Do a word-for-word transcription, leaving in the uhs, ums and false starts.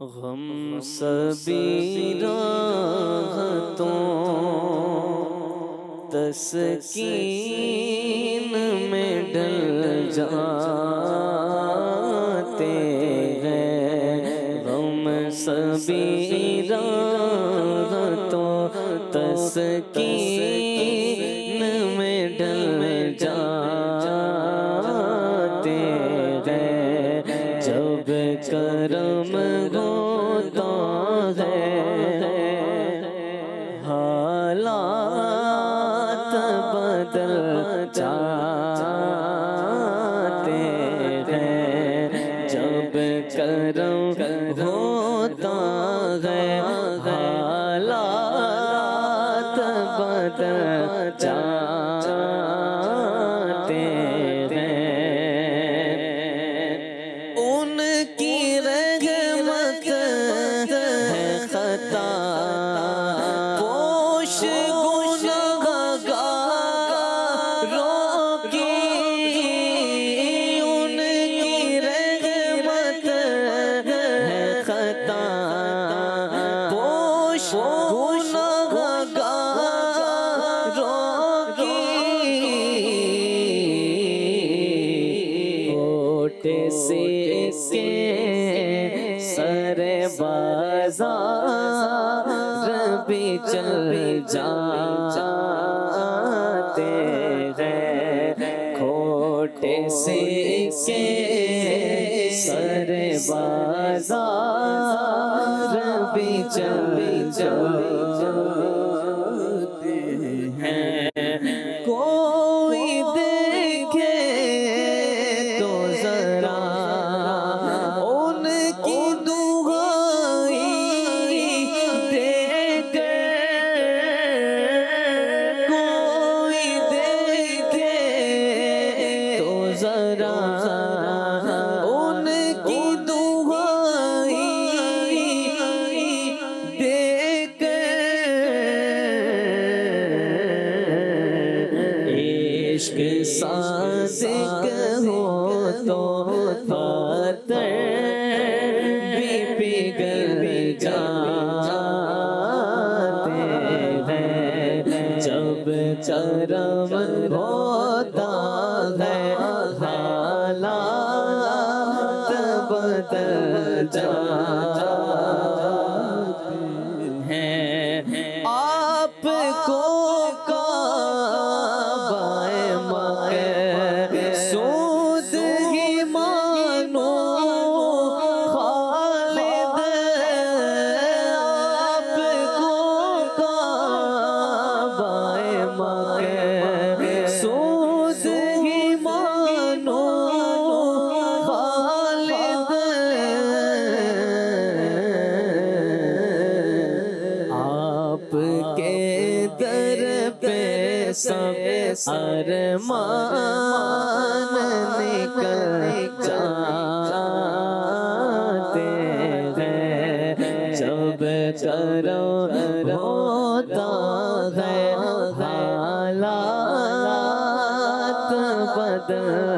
गम सभी राहतों तस्कीन में ढल जाते हैं। गम सभी राहतों तस्कीन में ढल जाते हैं। जब करम होता है हालात बदल जाते हैं। जब करम होता है हालात बदल जाते हैं। उनकी रहमत है खता पोश गुनहगारों की। उनकी रहमत है खता पोश गुनहगारों की। होठे से के सरे बाजार भी चल जाते हैं। खोटे से के सरे बाजार भी चल जाते हैं। कोई देखे तो जरा उनकी दुहाई देखे। कोई देखे तो जरा उनकी दुहाई देखे। इश्क सादिक हो तो खातर भी पिघल जाते हैं। जब करम होता है हालात बदल जाते हैं। आपको काबाए मक्के सूद ही मानो खालिद। आपको काबाए मक्के सूद ही मानो खालिद। आपके दर पे सब अरमान निकल जाते हैं। जब करम होता है हालात बदल